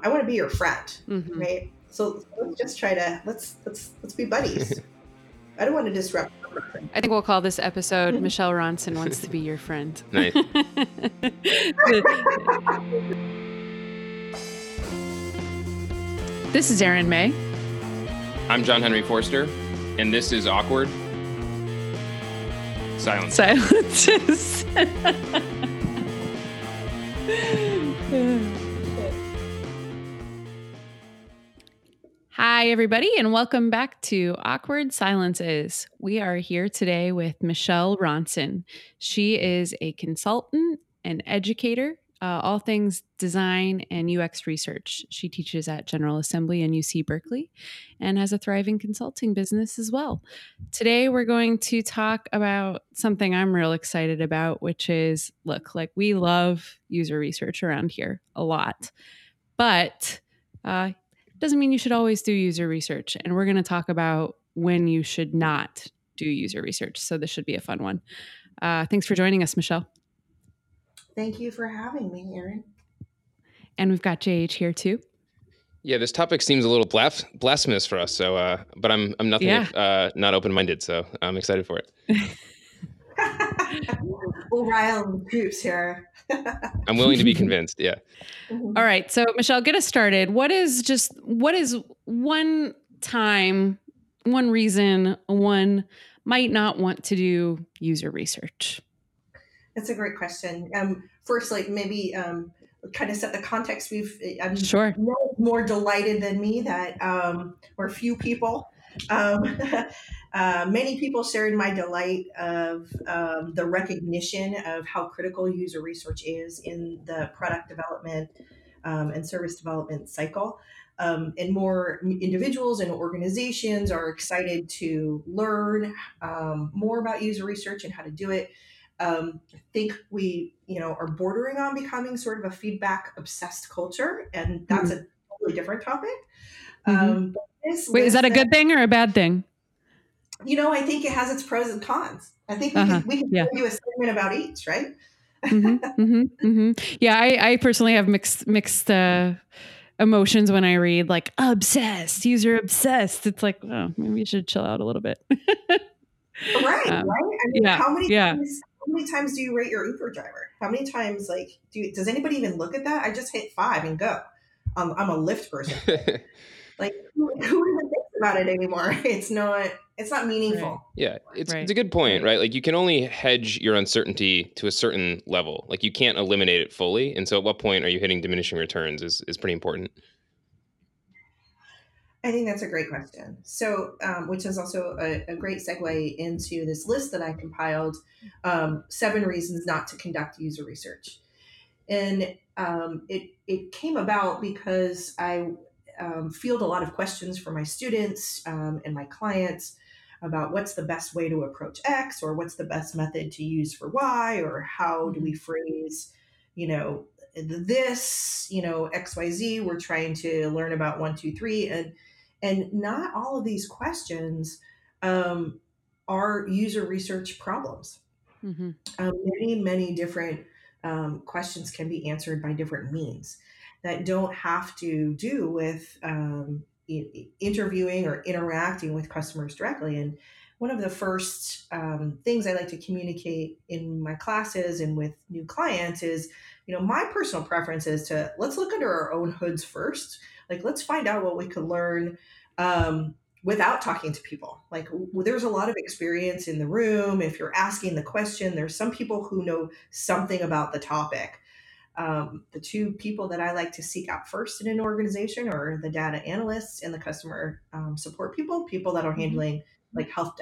I want to be your friend, Mm-hmm. right? So let's just try to let's be buddies. I don't want to disrupt. I think we'll call this episode Michelle Ronson Wants to Be Your Friend. Nice. This is Erin May. I'm John Henry Forster, and this is Awkward Silence. Silences. Hi, everybody, and welcome back to Awkward Silences. We are here today with Michelle Ronson. She is a consultant and educator, all things design and UX research. She teaches at General Assembly and UC Berkeley and has a thriving consulting business as well. Today, we're going to talk about something I'm real excited about, which is, look, like we love user research around here a lot, but doesn't mean you should always do user research. And we're going to talk about when you should not do user research. So this should be a fun one. Thanks for joining us, Michelle. Thank you for having me, Erin. And we've got JH here too. Yeah, this topic seems a little blasphemous for us. So, but I'm nothing if not open-minded. So I'm excited for it. We'll rile groups here. I'm willing to be convinced. Yeah. Mm-hmm. All right. So Michelle, get us started. What is one time, one reason one might not want to do user research? That's a great question. First, like maybe kind of set the context. I'm Sure. more delighted than me that or few people. Many people shared my delight of the recognition of how critical user research is in the product development and service development cycle. And more individuals and organizations are excited to learn more about user research and how to do it. I think we, are bordering on becoming sort of a feedback obsessed culture, and that's a totally different topic. Wait, is that a good thing or a bad thing? I think it has its pros and cons. I think we can do a segment about each, right? Yeah, I personally have mixed emotions when I read like obsessed, user obsessed. It's like, oh, maybe you should chill out a little bit. Right. I mean, how many times do you rate your Uber driver? How many times, does anybody even look at that? I just hit 5 and go. I'm a Lyft person. Like, who even thinks about it anymore? It's not meaningful. Right. Yeah, it's a good point, right? Like you can only hedge your uncertainty to a certain level. Like you can't eliminate it fully. And so at what point are you hitting diminishing returns is pretty important. I think that's a great question. So, which is also a great segue into this list that I compiled, 7 reasons not to conduct user research. And it came about because I field a lot of questions for my students and my clients about what's the best way to approach X, or what's the best method to use for Y, or how do we phrase, this, XYZ. We're trying to learn about 1, 2, 3, and not all of these questions are user research problems. Many different questions can be answered by different means that don't have to do with interviewing or interacting with customers directly. And one of the first things I like to communicate in my classes and with new clients is, my personal preference is to let's look under our own hoods first. Like, let's find out what we could learn without talking to people. Like, there's a lot of experience in the room. If you're asking the question, there's some people who know something about the topic. The 2 people that I like to seek out first in an organization are the data analysts and the customer support people that are handling like help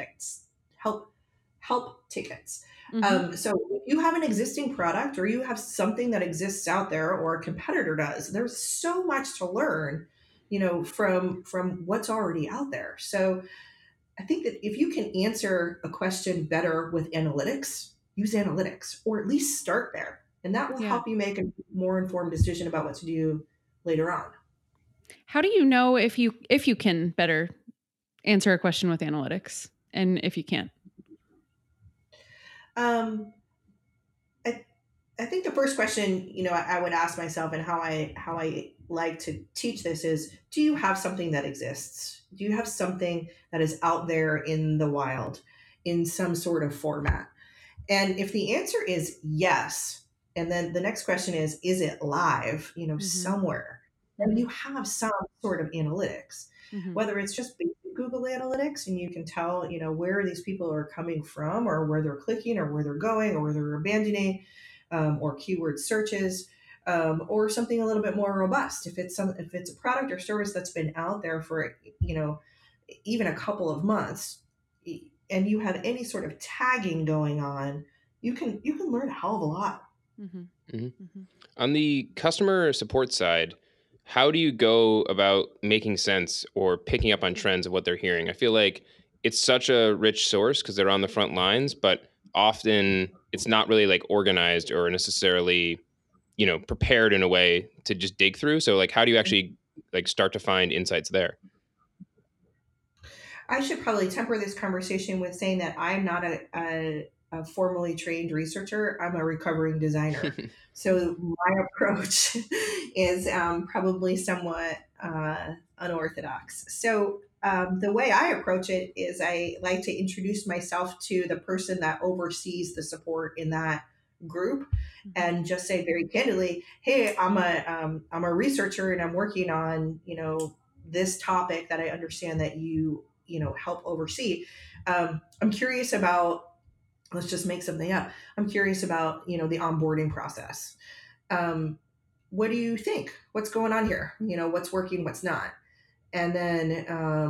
tickets. So if you have an existing product, or you have something that exists out there, or a competitor does, there's so much to learn, from what's already out there. So I think that if you can answer a question better with analytics, use analytics, or at least start there. And that will help you make a more informed decision about what to do later on. How do you know if you can better answer a question with analytics, and if you can't? I think the first question, I would ask myself, and how I like to teach this is, do you have something that exists? Do you have something that is out there in the wild in some sort of format? And if the answer is yes, and then the next question is it live, Mm-hmm. somewhere? Then Mm-hmm. you have some sort of analytics, Mm-hmm. whether it's just basic Google Analytics and you can tell, where these people are coming from or where they're clicking or where they're going or where they're abandoning, or keyword searches. Or something a little bit more robust. If it's a product or service that's been out there for even a couple of months, and you have any sort of tagging going on, you can learn a hell of a lot. Mm-hmm. Hmm. Mm-hmm. On the customer support side, how do you go about making sense or picking up on trends of what they're hearing? I feel like it's such a rich source because they're on the front lines, but often it's not really like organized or necessarily, prepared in a way to just dig through. So like how do you actually like start to find insights there? I should probably temper this conversation with saying that I'm not a formally trained researcher. I'm a recovering designer. So my approach is probably somewhat unorthodox. So the way I approach it is I like to introduce myself to the person that oversees the support in that group Mm-hmm. and just say very candidly, hey, I'm a researcher and I'm working on this topic that I understand that you help oversee. I'm curious about, let's just make something up. I'm curious about the onboarding process. Um, what do you think? What's going on here? What's working, what's not, and then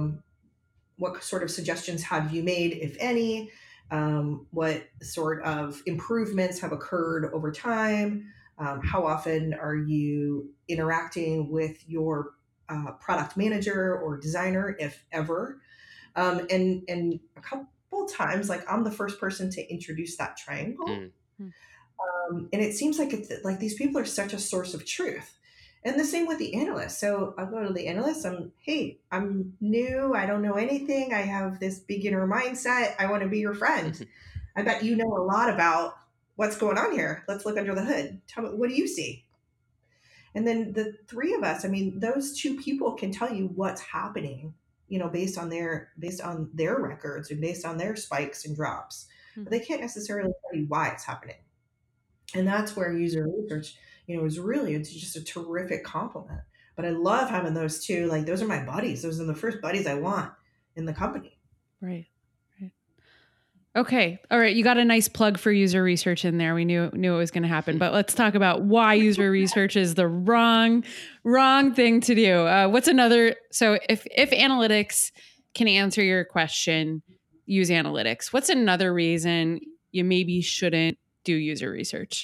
what sort of suggestions have you made, if any? What sort of improvements have occurred over time? How often are you interacting with your product manager or designer, if ever? And a couple times, like I'm the first person to introduce that triangle, Mm. and it seems like it's like these people are such a source of truth. And the same with the analyst. So I'll go to the analyst. Hey, I'm new. I don't know anything. I have this beginner mindset. I want to be your friend. I bet you know a lot about what's going on here. Let's look under the hood. Tell me, what do you see? And then the three of us, I mean, those two people can tell you what's happening, based on their records and based on their spikes and drops. But Mm-hmm. they can't necessarily tell you why it's happening. And that's where user research, it's just a terrific compliment. But I love having those two. Like those are my buddies. Those are the first buddies I want in the company. Right. Right. Okay. All right. You got a nice plug for user research in there. We knew it was going to happen, but let's talk about why user research is the wrong thing to do. What's another? So if analytics can answer your question, use analytics. What's another reason you maybe shouldn't do user research?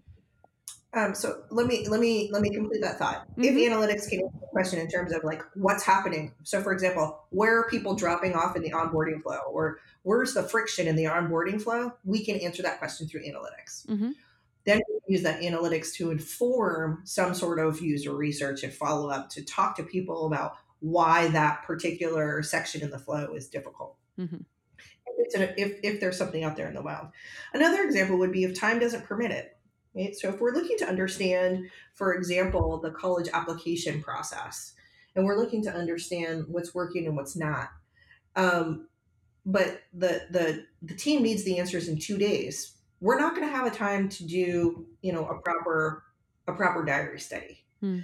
So let me complete that thought. If Mm-hmm. analytics can answer the question in terms of like what's happening. So for example, where are people dropping off in the onboarding flow, or where's the friction in the onboarding flow? We can answer that question through analytics. Mm-hmm. Then we can use that analytics to inform some sort of user research and follow up to talk to people about why that particular section in the flow is difficult. Mm-hmm. If there's something out there in the wild. Another example would be if time doesn't permit it. Right? So if we're looking to understand, for example, the college application process, and we're looking to understand what's working and what's not, um, but the team needs the answers in 2 days. We're not going to have a time to do a proper diary study. Mm-hmm.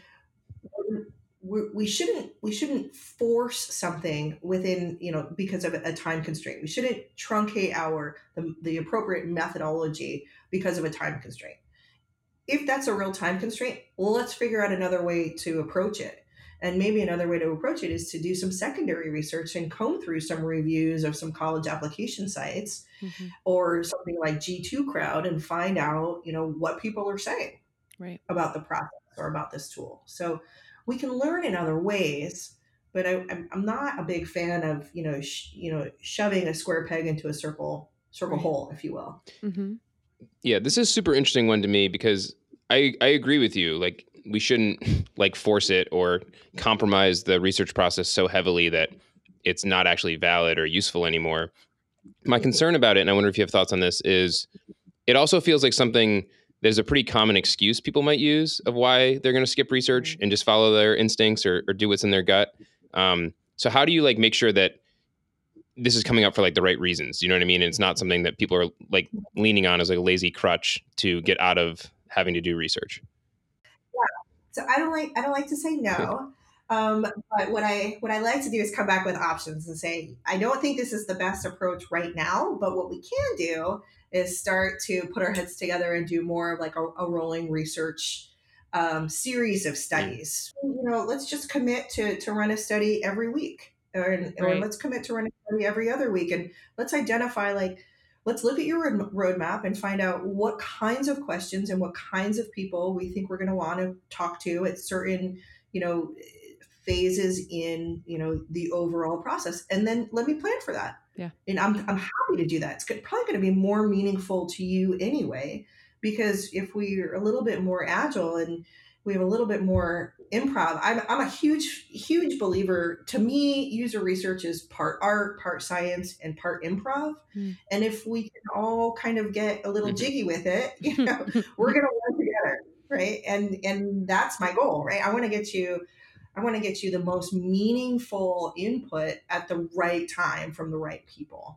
We shouldn't force something within because of a time constraint. We shouldn't truncate the appropriate methodology because of a time constraint. If that's a real time constraint, well, let's figure out another way to approach it. And maybe another way to approach it is to do some secondary research and comb through some reviews of some college application sites Mm-hmm. or something like G2 Crowd and find out what people are saying Right. about the process or about this tool. So we can learn in other ways, but I'm not a big fan of shoving a square peg into a circle Right. hole, if you will. Mm-hmm. Yeah, this is a super interesting one to me because I agree with you. Like we shouldn't like force it or compromise the research process so heavily that it's not actually valid or useful anymore. My concern about it, and I wonder if you have thoughts on this, is it also feels like something there's a pretty common excuse people might use of why they're going to skip research and just follow their instincts or do what's in their gut. So how do you like make sure that this is coming up for like the right reasons? You know what I mean? And it's not something that people are like leaning on as like a lazy crutch to get out of having to do research. So I don't like to say no. But what I like to do is come back with options and say, I don't think this is the best approach right now, but what we can do is start to put our heads together and do more of like a rolling research series of studies. Let's just commit to run a study every week, or let's commit to run a study every other week, and let's identify like let's look at your roadmap and find out what kinds of questions and what kinds of people we think we're going to want to talk to at certain, you know, phases in, the overall process. And then let me plan for that. Yeah. And I'm happy to do that. It's probably going to be more meaningful to you anyway, because if we're a little bit more agile and we have a little bit more improv, I'm a huge believer. To me, user research is part art, part science, and part improv. And if we can all kind of get a little jiggy with it, we're going to work together, right? And that's my goal, right? I want to get you the most meaningful input at the right time from the right people.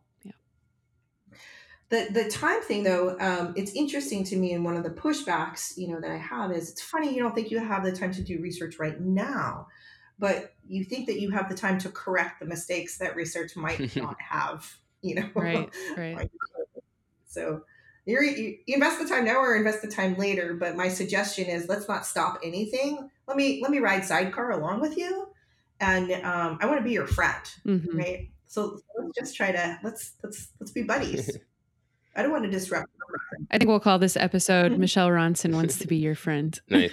The time thing, though, it's interesting to me, and one of the pushbacks, that I have is, it's funny you don't think you have the time to do research right now, but you think that you have the time to correct the mistakes that research might not have, Right. So you invest the time now or invest the time later, but my suggestion is let's not stop anything. Let me ride sidecar along with you, and I want to be your friend, right? So let's just try to let's be buddies. I don't want to disrupt. I think we'll call this episode Michelle Ronson Wants to Be Your Friend. Nice.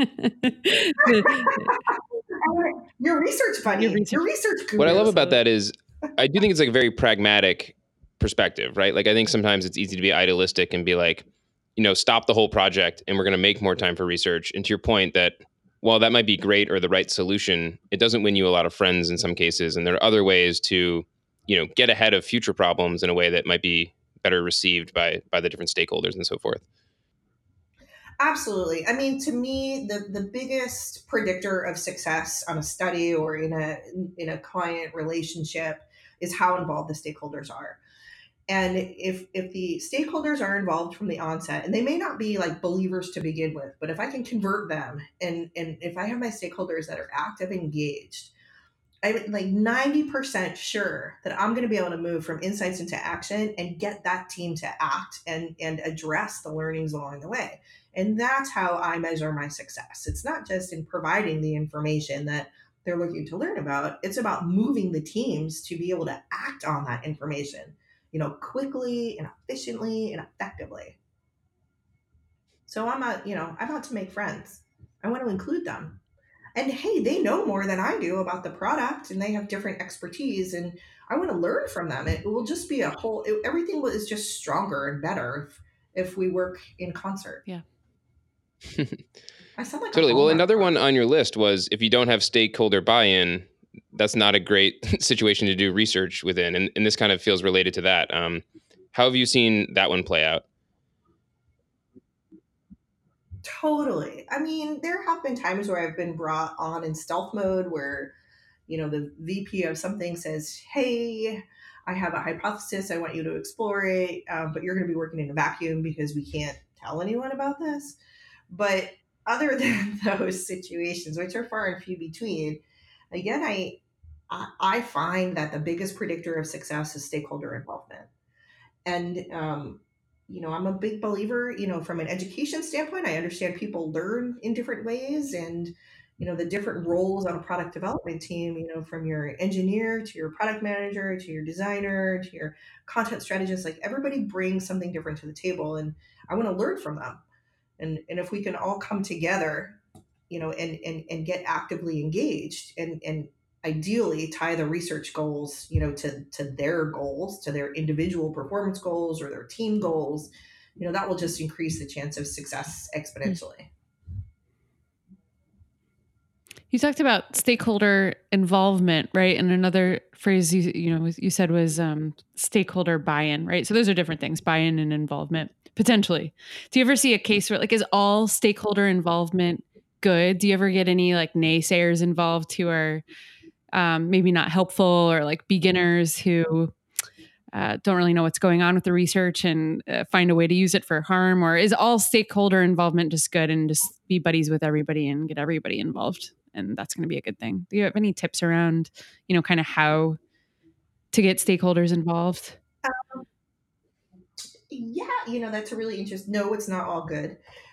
Your research buddy. Your research guru. What I love about that is I do think it's like a very pragmatic perspective, right? Like I think sometimes it's easy to be idealistic and be like, stop the whole project and we're going to make more time for research. And to your point that while that might be great or the right solution, it doesn't win you a lot of friends in some cases. And there are other ways to, get ahead of future problems in a way that might be better received by the different stakeholders and so forth. Absolutely. I mean, to me, the biggest predictor of success on a study or in a client relationship is how involved the stakeholders are. And if the stakeholders are involved from the onset, and they may not be like believers to begin with, but if I can convert them, and if I have my stakeholders that are active, engaged, I'm like 90% sure that I'm going to be able to move from insights into action and get that team to act and address the learnings along the way. And that's how I measure my success. It's not just in providing the information that they're looking to learn about. It's about moving the teams to be able to act on that information, quickly and efficiently and effectively. So I'm out to make friends. I want to include them. And hey, they know more than I do about the product and they have different expertise, and I want to learn from them. It will just be everything is just stronger and better if we work in concert. Yeah. I sound like totally. Well, another one on your list was if you don't have stakeholder buy-in, that's not a great situation to do research within. And this kind of feels related to that. How have you seen that one play out? Totally. I mean, there have been times where I've been brought on in stealth mode where, the VP of something says, hey, I have a hypothesis. I want you to explore it, but you're going to be working in a vacuum because we can't tell anyone about this. But other than those situations, which are far and few between, again, I find that the biggest predictor of success is stakeholder involvement. And, I'm a big believer, from an education standpoint, I understand people learn in different ways, and, the different roles on a product development team, from your engineer to your product manager, to your designer, to your content strategist, like everybody brings something different to the table, and I want to learn from them. And if we can all come together, and get actively engaged and ideally tie the research goals, to their goals, to their individual performance goals or their team goals, that will just increase the chance of success exponentially. You talked about stakeholder involvement, right? And another phrase you said was stakeholder buy-in, right? So those are different things, buy-in and involvement, potentially. Do you ever see a case where is all stakeholder involvement good? Do you ever get any naysayers involved who are maybe not helpful, or beginners who don't really know what's going on with the research and find a way to use it for harm? Or is all stakeholder involvement just good and just be buddies with everybody and get everybody involved? And that's going to be a good thing. Do you have any tips around, kind of how to get stakeholders involved? Yeah, that's a really interesting. No, it's not all good.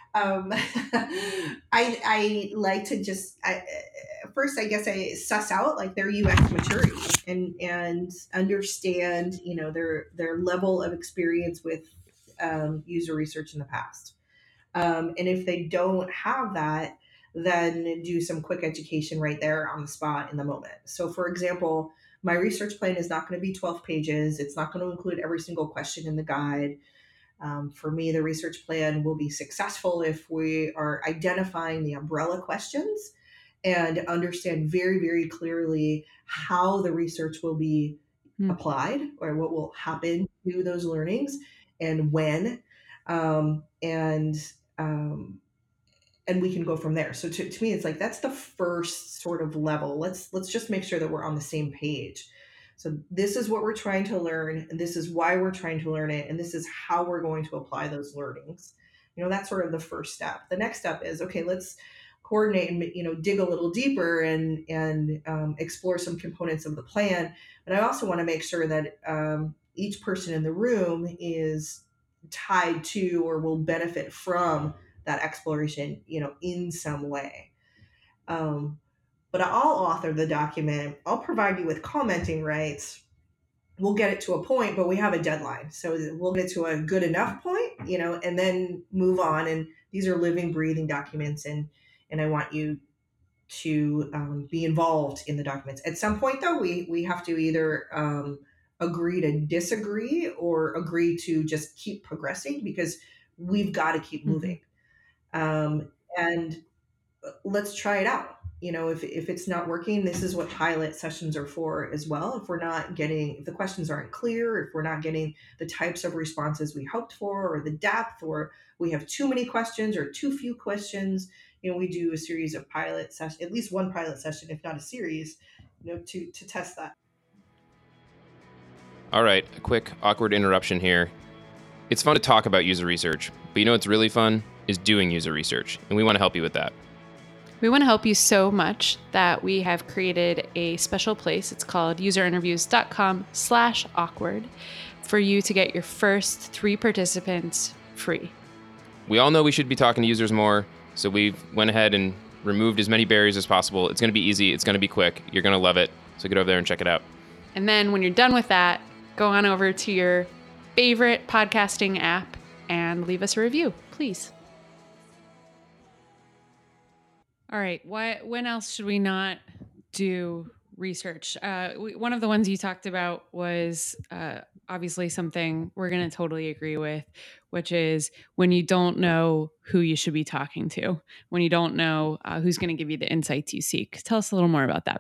I like to just first, I guess I suss out their UX maturity and understand their level of experience with user research in the past. And if they don't have that, then do some quick education right there on the spot in the moment. So, for example, my research plan is not going to be 12 pages. It's not going to include every single question in the guide. For me, the research plan will be successful if we are identifying the umbrella questions and understand very, very clearly how the research will be applied or what will happen to those learnings and when. Um, and um, and we can go from there. So to me, it's that's the first sort of level. Let's just make sure that we're on the same page. So this is what we're trying to learn, and this is why we're trying to learn it, and this is how we're going to apply those learnings. That's sort of the first step. The next step is okay. Let's coordinate and dig a little deeper and explore some components of the plan. But I also want to make sure that each person in the room is tied to or will benefit from that exploration, in some way. But I'll author the document. I'll provide you with commenting rights. We'll get it to a point, but we have a deadline. So we'll get to a good enough point, and then move on. And these are living, breathing documents, and I want you to be involved in the documents. At some point, though, we have to either agree to disagree or agree to just keep progressing because we've got to keep moving. And let's try it out. If it's not working, this is what pilot sessions are for as well. If the questions aren't clear, if we're not getting the types of responses we hoped for, or the depth, or we have too many questions or too few questions, we do a series of pilot sessions, at least one pilot session, if not a series, to test that. All right, a quick awkward interruption here. It's fun to talk about user research, but what's really fun is doing user research, and we want to help you with that. We want to help you so much that we have created a special place. It's called userinterviews.com/awkward for you to get your first 3 participants free. We all know we should be talking to users more, so we went ahead and removed as many barriers as possible. It's going to be easy. It's going to be quick. You're going to love it. So get over there and check it out. And then when you're done with that, go on over to your favorite podcasting app and leave us a review, please. All right. When else should we not do research? One of the ones you talked about was obviously something we're going to totally agree with, which is when you don't know who you should be talking to, when you don't know who's going to give you the insights you seek. Tell us a little more about that.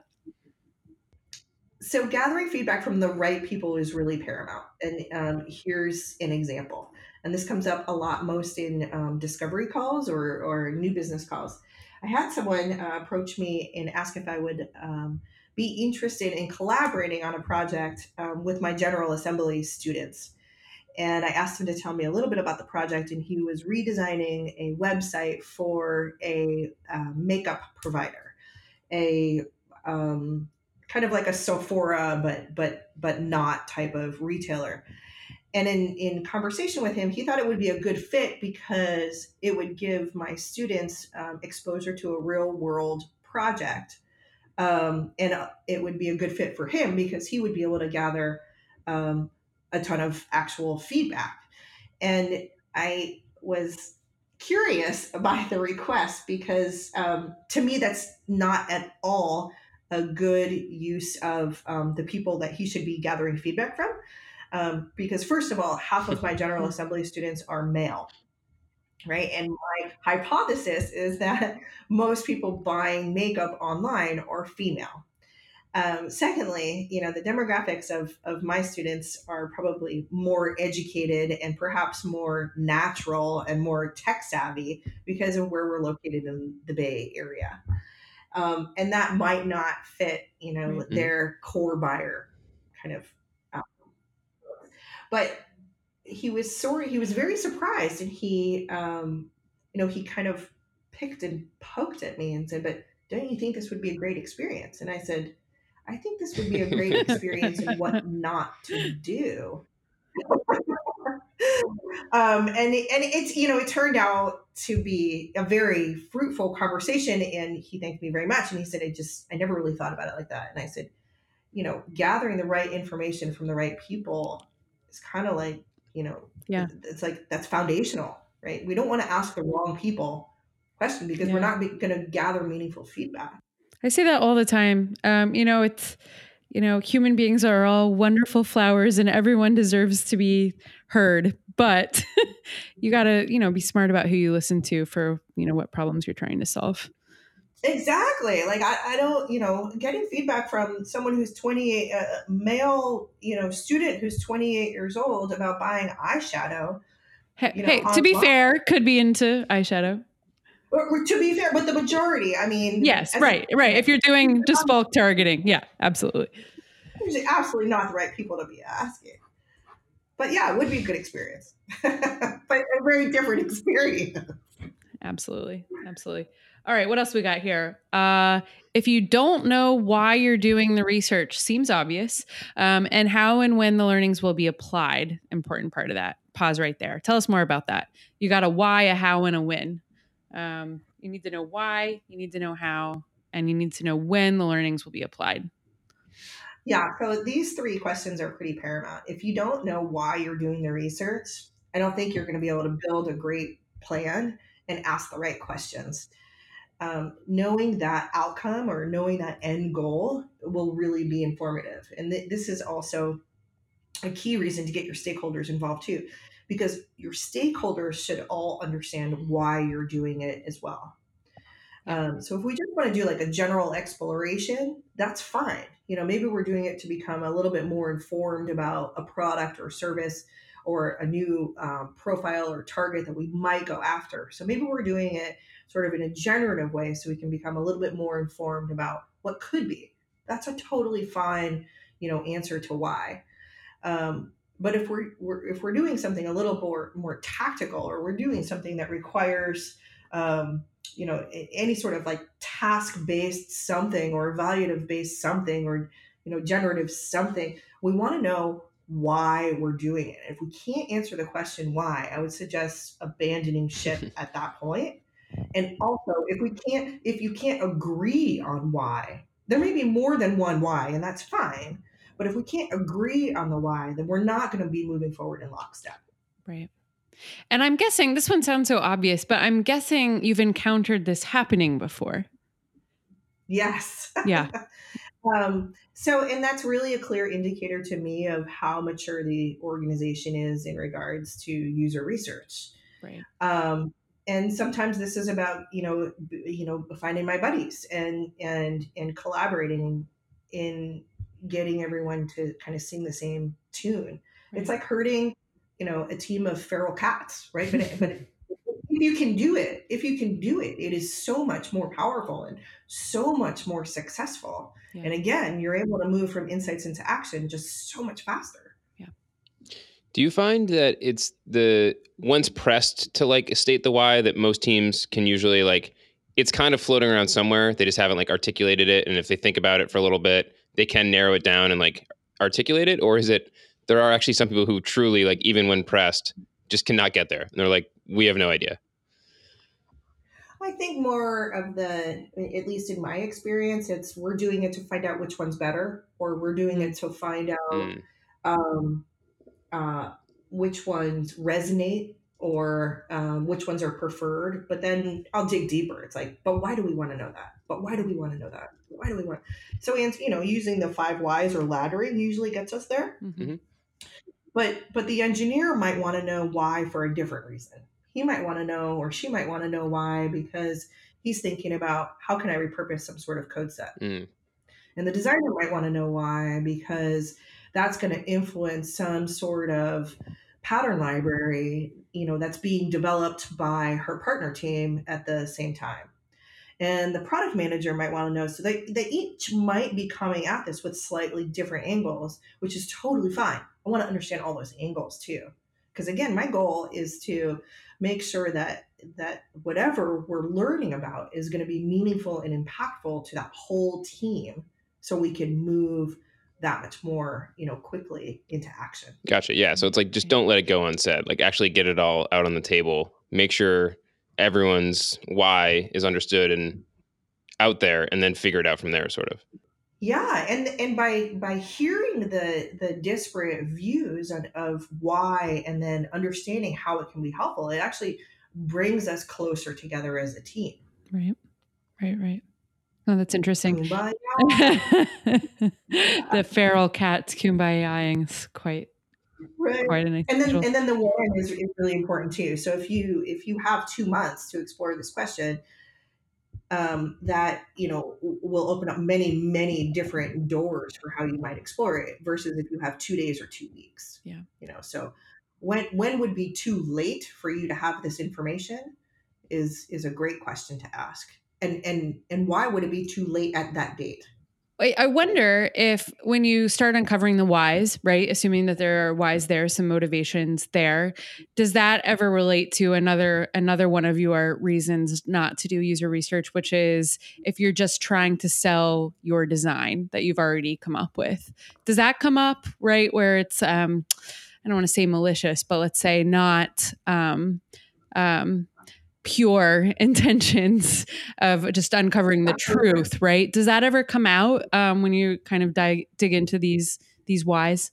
So gathering feedback from the right people is really paramount. And here's an example. And this comes up a lot most in discovery calls or new business calls. I had someone approach me and ask if I would be interested in collaborating on a project with my General Assembly students. And I asked him to tell me a little bit about the project, and he was redesigning a website for a makeup provider, a kind of like a Sephora, but not type of retailer. And in conversation with him, he thought it would be a good fit because it would give my students exposure to a real world project. And it would be a good fit for him because he would be able to gather a ton of actual feedback. And I was curious by the request because to me, that's not at all a good use of the people that he should be gathering feedback from. Because first of all, half of my General Assembly students are male. right? And my hypothesis is that most people buying makeup online are female. Secondly, the demographics of my students are probably more educated and perhaps more natural and more tech savvy because of where we're located in the Bay Area. And that might not fit, Right. their core buyer kind of. uh, But he was very surprised, and he kind of picked and poked at me and said, "But don't you think this would be a great experience?" And I said, "I think this would be a great experience in what not to do." And it's it turned out to be a very fruitful conversation, and he thanked me very much, and he said, I never really thought about it like that. And I said, gathering the right information from the right people is kind of like, Yeah. it's like that's foundational, right? We don't want to ask the wrong people question because we're Yeah. not going to gather meaningful feedback. I say that all the time. It's, human beings are all wonderful flowers and everyone deserves to be heard. But you got to, be smart about who you listen to for, what problems you're trying to solve. Exactly. Like I don't, getting feedback from someone who's 28, male, student who's 28 years old about buying eyeshadow, Hey, to be online. fair, could be into eyeshadow. Or to be fair, but the majority, I mean, Yes, right. If you're doing just bulk targeting. Yeah, absolutely. usually absolutely not the right people to be asking. But yeah, it would be a good experience, but a very different experience. Absolutely. Absolutely. All right. What else we got here? If you don't know why you're doing the research, seems obvious. And how and when the learnings will be applied, important part of that. Pause right there. Tell us more about that. You got a why, a how, and a when. You need to know why, you need to know how, and you need to know when the learnings will be applied. Yeah, so these three questions are pretty paramount. If you don't know why you're doing the research, I don't think you're going to be able to build a great plan and ask the right questions. Knowing that outcome or knowing that end goal will really be informative. And this is also a key reason to get your stakeholders involved too, because your stakeholders should all understand why you're doing it as well. So if we just want to do like a general exploration, that's fine. Maybe we're doing it to become a little bit more informed about a product or service or a new profile or target that we might go after. So maybe we're doing it sort of in a generative way so we can become a little bit more informed about what could be. That's a totally fine, answer to why. But if we're doing something a little more tactical, or we're doing something that requires any sort of like task based something or evaluative based something, or generative something, we want to know why we're doing it. If we can't answer the question why, I would suggest abandoning ship at that point. And also, if you can't agree on why, there may be more than one why, and that's fine. But if we can't agree on the why, then we're not going to be moving forward in lockstep. Right. And I'm guessing this one sounds so obvious, but I'm guessing you've encountered this happening before. Yes. Yeah. And that's really a clear indicator to me of how mature the organization is in regards to user research. Right. And sometimes this is about finding my buddies and collaborating in getting everyone to kind of sing the same tune. Right. It's like herding a team of feral cats, right? But if you can do it, it is so much more powerful and so much more successful. Yeah. And again, you're able to move from insights into action just so much faster. Yeah. Do you find that it's the once pressed to like state the why that most teams can usually like it's kind of floating around somewhere, they just haven't like articulated it, and if they think about it for a little bit, they can narrow it down and like articulate it? Or is it there are actually some people who truly like even when pressed just cannot get there and they're like, we have no idea? I think more of at least in my experience, it's we're doing it to find out which one's better, or we're doing it to find out um, uh, which ones resonate, or which ones are preferred. But then I'll dig deeper. It's like, but why do we want to know that? But why do we want to know that? Why do we want? So, and using the 5 whys or laddering usually gets us there. Mm-hmm. But the engineer might want to know why for a different reason. he might want to know, or she might want to know why, because he's thinking about how can I repurpose some sort of code set. Mm. And the designer might want to know why, because that's going to influence some sort of pattern library, that's being developed by her partner team at the same time. And the product manager might want to know. So they each might be coming at this with slightly different angles, which is totally fine. I want to understand all those angles too. Because again, my goal is to make sure that whatever we're learning about is going to be meaningful and impactful to that whole team, so we can move that much more, quickly into action. Gotcha. Yeah. So it's like, just don't let it go unsaid. Like, actually get it all out on the table. Make sure everyone's why is understood and out there, and then figure it out from there, sort of. Yeah, and by hearing the disparate views of why, and then understanding how it can be helpful, it actually brings us closer together as a team. Right. Oh, that's interesting. Kumbaya. The feral cats kumbayaing is quite Right. a nice And visual. then the when is really important too. So if you have 2 months to explore this question, that will open up many different doors for how you might explore it, versus if you have 2 days or 2 weeks. Yeah. So when would be too late for you to have this information is a great question to ask. And why would it be too late at that date? I wonder if when you start uncovering the whys, right, assuming that there are whys there, some motivations there, does that ever relate to another one of your reasons not to do user research, which is if you're just trying to sell your design that you've already come up with? Does that come up, right, where it's I don't want to say malicious, but let's say not pure intentions of just uncovering the truth, right? Does that ever come out when you kind of dig into these whys?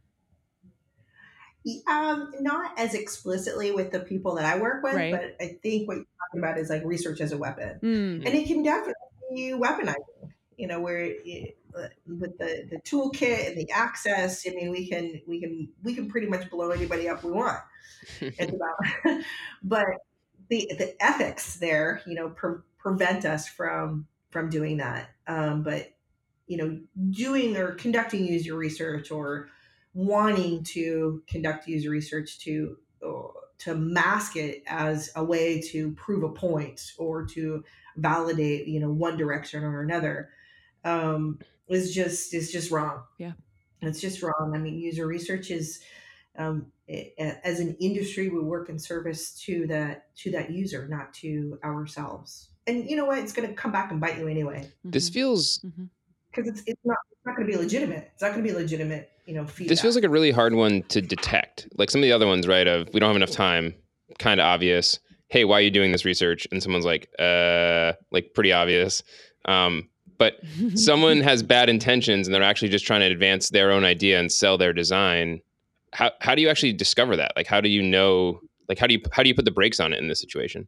Not as explicitly with the people that I work with, Right. but I think what you're talking about is like research as a weapon, Mm. and it can definitely be weaponizing. Where with the toolkit and the access, I mean, we can pretty much blow anybody up we want. It's about, but the ethics there, prevent us from doing that. But doing or conducting user research, or wanting to conduct user research to mask it as a way to prove a point or to validate one direction or another, is just wrong. Yeah. It's just wrong. I mean, user research is, as an industry, we work in service to that user, not to ourselves. And you know what? It's going to come back and bite you anyway. This feels Because it's not going to be legitimate. It's not going to be legitimate, feedback. This feels like a really hard one to detect. Like some of the other ones, right? Of we don't have enough time, kind of obvious. Hey, why are you doing this research? And someone's like pretty obvious. But someone has bad intentions and they're actually just trying to advance their own idea and sell their design. How do you actually discover that? Like, how do you know? Like, how do you put the brakes on it in this situation?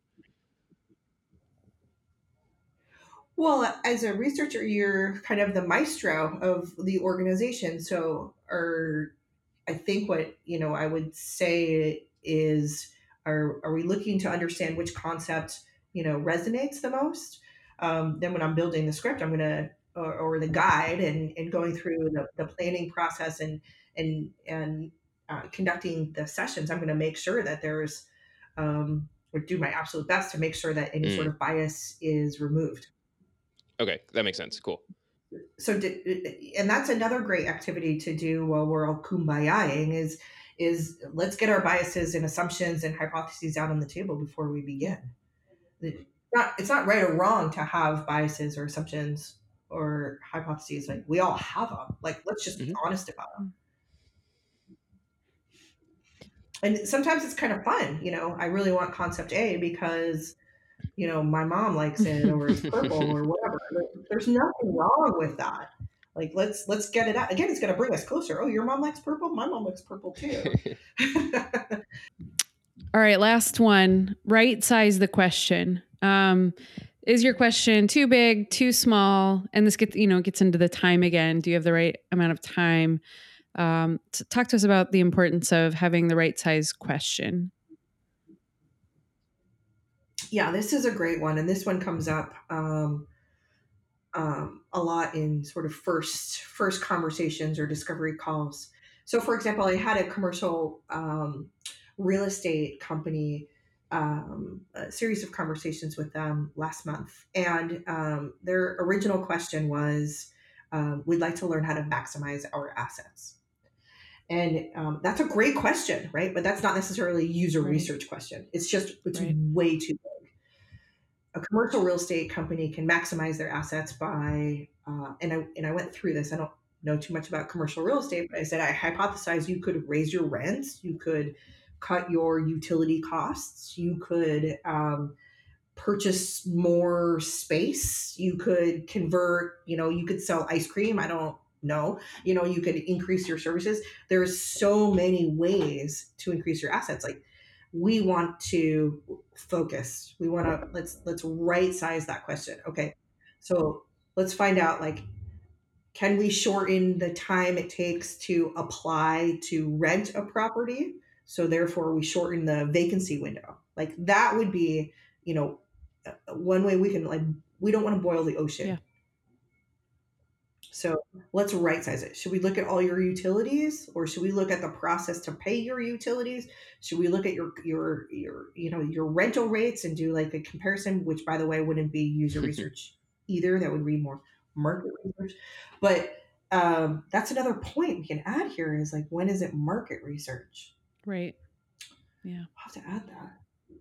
Well, as a researcher, you're kind of the maestro of the organization. So, or I think what I would say is, are we looking to understand which concept resonates the most? Then when I'm building the script, I'm gonna or the guide, and going through the planning process, and conducting the sessions, I'm going to make sure that there's, or do my absolute best to make sure that any sort of bias is removed. Okay, that makes sense. Cool. So, and that's another great activity to do while we're all kumbayaing is let's get our biases and assumptions and hypotheses out on the table before we begin. It's not right or wrong to have biases or assumptions or hypotheses. Like, we all have them. Like, let's just be honest about them. And sometimes it's kind of fun. I really want concept A because my mom likes it, or it's purple, or whatever. There's nothing wrong with that. Like, let's get it out. Again, it's going to bring us closer. Oh, your mom likes purple? My mom likes purple too. All right, last one. Right size the question. Is your question too big, too small? And this gets into the time again. Do you have the right amount of time? Talk to us about the importance of having the right size question. Yeah, this is a great one, and this one comes up a lot in sort of first conversations or discovery calls. So, for example, I had a commercial real estate company, a series of conversations with them last month, and their original question was, "We'd like to learn how to maximize our assets." And that's a great question, right? But that's not necessarily a user Right. research question. It's Right. way too. A commercial real estate company can maximize their assets by, and I went through this. I don't know too much about commercial real estate, but I said I hypothesize you could raise your rents, you could cut your utility costs, you could purchase more space, you could convert, you could sell ice cream. I don't know, you could increase your services. There's so many ways to increase your assets. Like, we want to focus. We want to let's right size that question. Okay, so let's find out, like, can we shorten the time it takes to apply to rent a property, so therefore we shorten the vacancy window. Like, that would be, one way we can, like, we don't want to boil the ocean. Yeah. So let's right size it. Should we look at all your utilities, or should we look at the process to pay your utilities? Should we look at your rental rates and do like a comparison, which, by the way, wouldn't be user research either. That would be more market research. But that's another point we can add here, is like, when is it market research? Right. Yeah. I'll have to add that.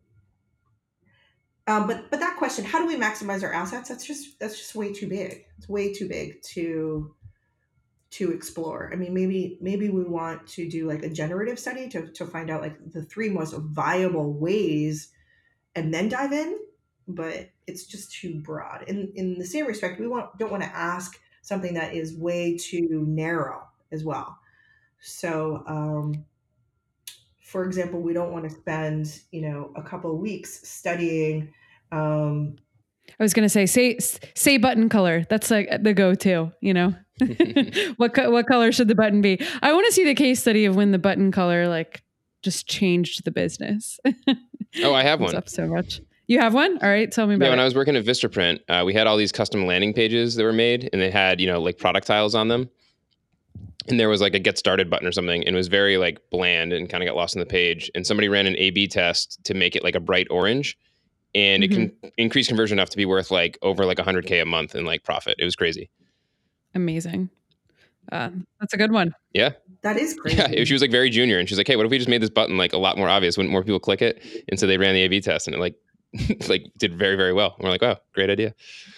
But that question, how do we maximize our assets? That's just way too big. It's way too big to explore. I mean, maybe we want to do like a generative study to find out like the three most viable ways and then dive in, but it's just too broad. In the same respect, we don't want to ask something that is way too narrow as well. So, for example, we don't want to spend, a couple of weeks studying. I was gonna say button color. That's like the go-to. What color should the button be? I want to see the case study of when the button color like just changed the business. Oh, I have Comes one. up so much. You have one? All right, tell me Yeah, about when it. I was working at Vistaprint, we had all these custom landing pages that were made, and they had like product tiles on them, and there was like a get started button or something, and it was very like bland and kind of got lost in the page. And somebody ran an A/B test to make it like a bright orange, and it Mm-hmm. can increase conversion enough to be worth like over like 100K a month in like profit. It was crazy. Amazing. That's a good one. Yeah. That is Yeah, she crazy. was like very junior, and she's like, "Hey, what if we just made this button like a lot more obvious? Wouldn't more people click it?" And so they ran the A/B test, and it like like did very very well. And we're like, "Wow, great idea."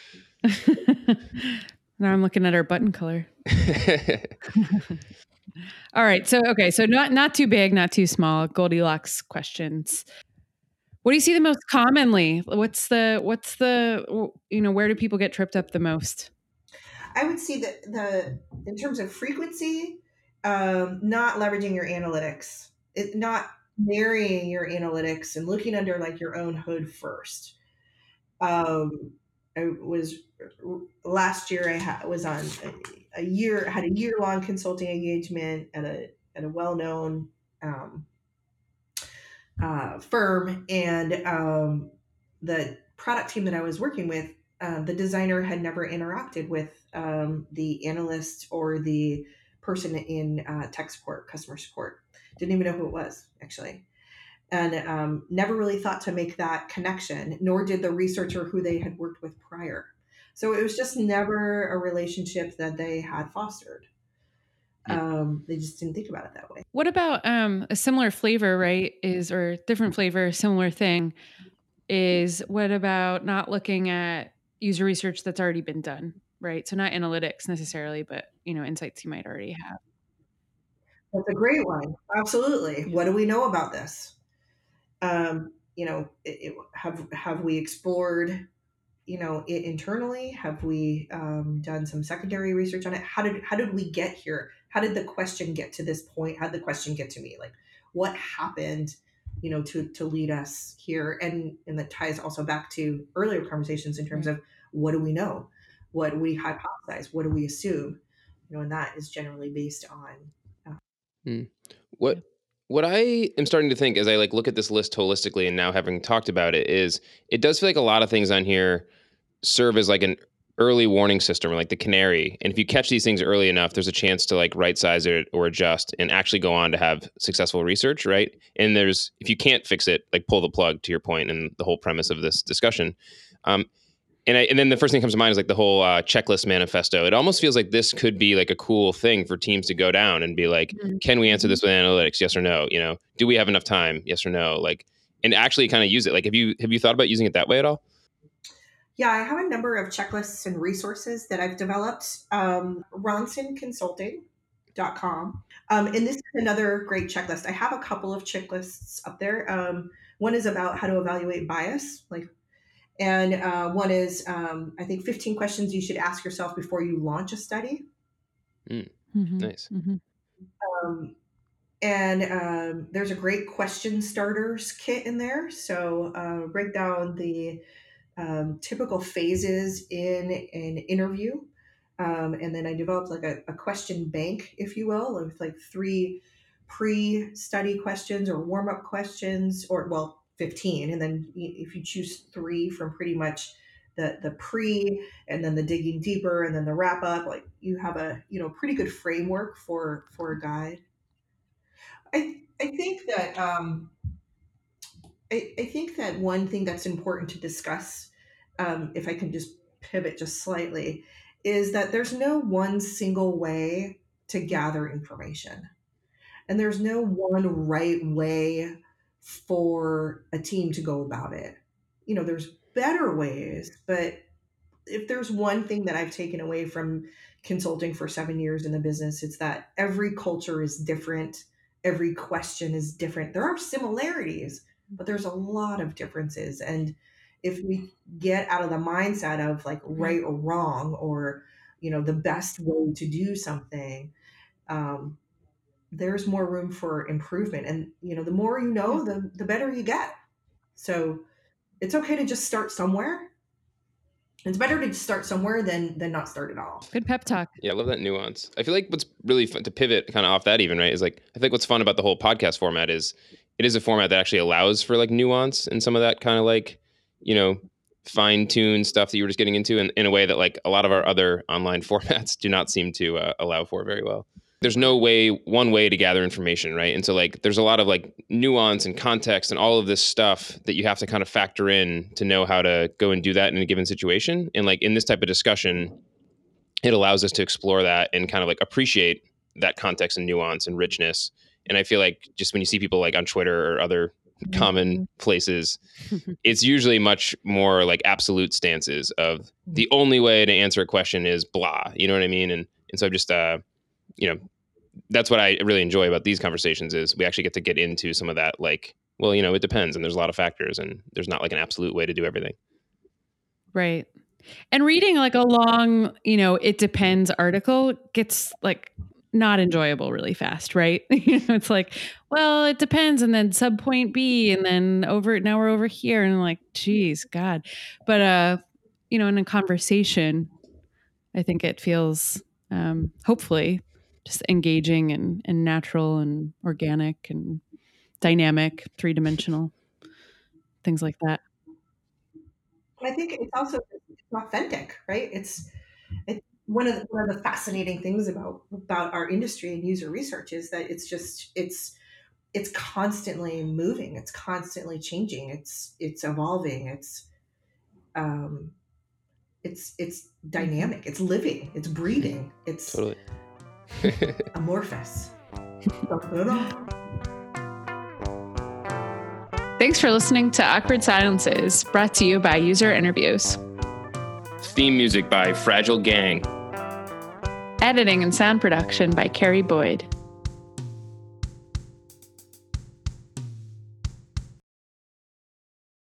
Now I'm looking at our button color. All right. So okay. So not too big, not too small. Goldilocks questions. What do you see the most commonly? What's the where do people get tripped up the most? I would see that the in terms of frequency, not leveraging your analytics, not marrying your analytics and looking under like your own hood first. Um, I was last year. Was on had a year long consulting engagement at a well known um, firm, and the product team that I was working with, the designer had never interacted with the analyst or the person in tech support, customer support. Didn't even know who it was, actually. And never really thought to make that connection, nor did the researcher who they had worked with prior. So it was just never a relationship that they had fostered. They just didn't think about it that way. What about a similar flavor, right? Or different flavor, similar thing is what about not looking at user research that's already been done, right? So not analytics necessarily, but insights you might already have. That's a great one. Absolutely. Yeah. What do we know about this? Have we explored, it internally? Have we done some secondary research on it? How did we get here? How did the question get to this point? How did the question get to me? Like, what happened, to lead us here? And that ties also back to earlier conversations in terms Right. of, what do we know? What do we hypothesize? What do we assume? And that is generally based on. Hmm. What Yeah. What I am starting to think as I like look at this list holistically and now having talked about it is it does feel like a lot of things on here serve as like an early warning system or like the canary. And if you catch these things early enough, there's a chance to like right size it or adjust and actually go on to have successful research, right? And if you can't fix it, like pull the plug, to your point and the whole premise of this discussion. And then the first thing that comes to mind is like the whole checklist manifesto. It almost feels like this could be like a cool thing for teams to go down and be like, can we answer this with analytics? Yes or no? Do we have enough time? Yes or no? Like, and actually kind of use it. Like, have you thought about using it that way at all? Yeah, I have a number of checklists and resources that I've developed. RonsonConsulting.com. And this is another great checklist. I have a couple of checklists up there. One is about how to evaluate bias, and one is, I think, 15 questions you should ask yourself before you launch a study. Nice. And there's a great question starters kit in there. So break down the typical phases in an interview. And then I developed like a question bank, if you will, with like 3 pre-study questions or warm-up questions, or 15. And then if you choose 3 from pretty much the pre, and then the digging deeper, and then the wrap up, like you have a pretty good framework for a guide. I think that I think that one thing that's important to discuss, if I can just pivot just slightly, is that there's no one single way to gather information. And there's no one right way for a team to go about it. There's better ways, but if there's one thing that I've taken away from consulting for 7 years in the business, it's that every culture is different. Every question is different. There are similarities, but there's a lot of differences. And if we get out of the mindset of like right or wrong, or, the best way to do something, there's more room for improvement. And, the more you know, the better you get. So it's okay to just start somewhere. It's better to start somewhere than not start at all. Good pep talk. Yeah, I love that nuance. I feel like what's really fun to pivot kind of off that even, right, is like, I think what's fun about the whole podcast format is it is a format that actually allows for like nuance and some of that kind of like, fine-tuned stuff that you were just getting into in a way that like a lot of our other online formats do not seem to allow for very well. There's no one way to gather information, right? And so like there's a lot of like nuance and context and all of this stuff that you have to kind of factor in to know how to go and do that in a given situation. And like in this type of discussion, it allows us to explore that and kind of like appreciate that context and nuance and richness. And I feel like just when you see people like on Twitter or other common places, it's usually much more like absolute stances of the only way to answer a question is blah, you know what I mean? And so just that's what I really enjoy about these conversations is we actually get into some of that, like, well, it depends. And there's a lot of factors and there's not like an absolute way to do everything. Right. And reading like a long, it depends article gets like not enjoyable really fast, right? It's like, well, it depends. And then sub point B, and then now we're over here. And I'm like, geez, God. But, in a conversation, I think it feels, hopefully, just engaging and natural and organic and dynamic, 3-dimensional, things like that. I think it's also authentic, right? It's one of the fascinating things about our industry and user research is that it's constantly moving, it's constantly changing, it's evolving, it's dynamic, it's living, it's breathing, it's totally amorphous. Thanks for listening to Awkward Silences, brought to you by User Interviews. Theme music by Fragile Gang. Editing and sound production by Carrie Boyd.